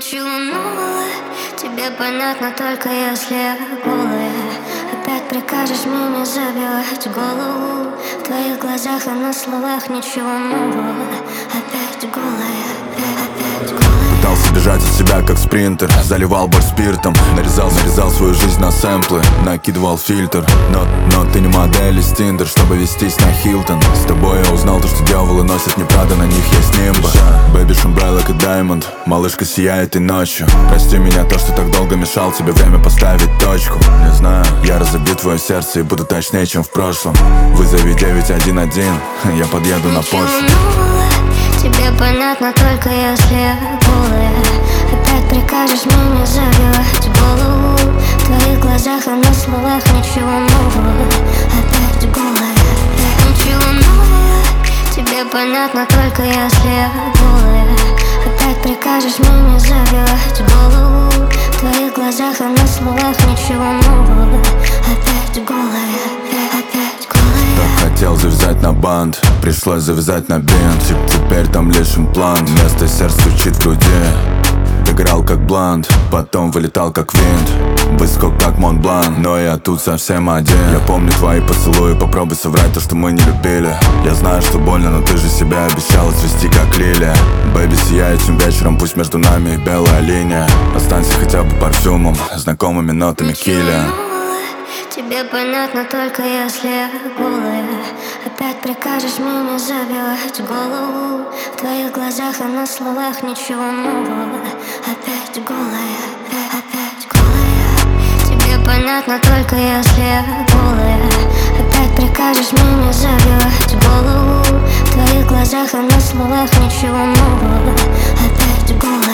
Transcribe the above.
Ничего нового, тебе понятно только если я голая. Опять прикажешь мне не забивать голову. В твоих глазах и на словах ничего нового. Опять голая, опять голая. Пытался бежать от себя как спринтер, заливал боль спиртом, нарезал свою жизнь на сэмплы, накидывал фильтр. Но ты не модель из Тиндер, чтобы вестись на Хилтон. С тобой я узнал то, что дьяволы носят не Прада, на них есть нимба. Baby шумбай like a diamond, малышка сияет и ночью. Прости меня то, что так долго мешал тебе время поставить точку. Не знаю, я разобью твое сердце и буду точнее, чем в прошлом. Вызови 911, я подъеду на Порше. Тебе понятно только если я голая. Опять прикажешь мне не забивать голову. В твоих глазах и на словах ничего нового. Опять голая, ничего нового. Тебе понятно только если я голая. Опять прикажешь мне не забивать голову. В твоих глазах и на словах ничего нового. Опять голая, опять голая. Так хотел завязать на бант, пришлось завязать на бинт. Теперь там лишь имплант, вместо сердца стучит в груди. Играл как блант, потом вылетал как винт. Высоко как Монблан, но я тут совсем один. Я помню твои поцелуи, попробуй соврать то, что мы не любили. Я знаю, что больно, но ты же себя обещала цвести как лилия. Бэйби, сияй этим вечером, пусть между нами и белая линия. Останься хотя бы парфюмом, знакомыми нотами килля. Тебе понятно только если я голая. Опять прикажешь мне не забивать голову. В твоих глазах и на словах ничего нового. Опять голая, опять голая. Тебе понятно только если я голая. Опять прикажешь мне не забивать голову. В твоих глазах и на словах ничего нового. Опять голая.